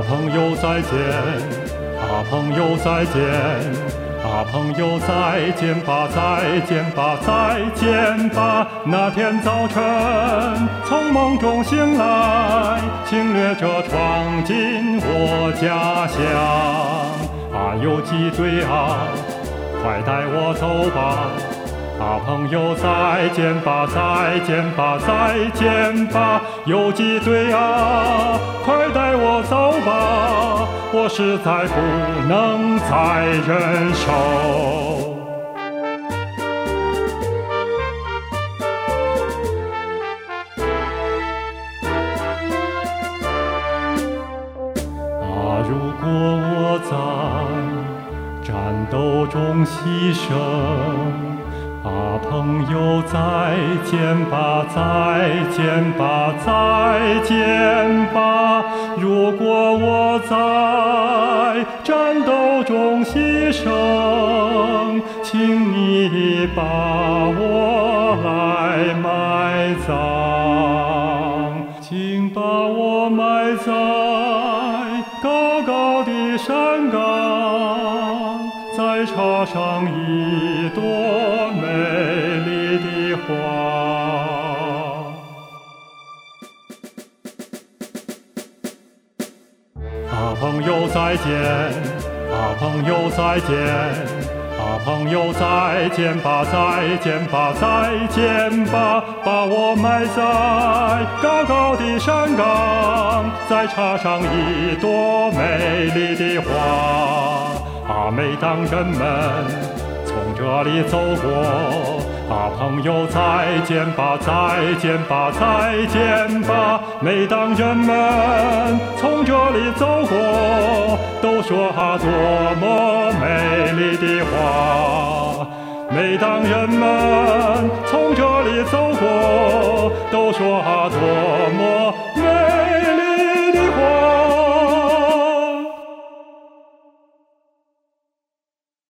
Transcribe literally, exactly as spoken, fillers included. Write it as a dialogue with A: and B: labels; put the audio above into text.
A: 啊，朋友再见，啊，朋友再见，啊，朋友再见吧，再见吧，再见吧。那天早晨从梦中醒来，侵略者闯进我家乡。啊，游击队啊，快带我走吧。啊，朋友再见吧，再见吧，再见吧。游击队啊，快带我走吧，我实在不能再忍受。啊，如果我在战斗中牺牲，啊，朋友再见吧，再见吧，再见吧。如果我在战斗中牺牲，请你把我来埋葬，请把我埋在高高的山岗，再插上一朵美丽的花。啊，朋友再见，啊，朋友再见，啊，朋友再见吧，再见吧，再见吧。把我埋在高高的山岗，再插上一朵美丽的花。啊，每当人们从这里走过，啊，朋友再见吧，再见吧，再见吧。每当人们从这里走过，都说啊，多么美丽的花。每当人们从这里走过，都说啊，多么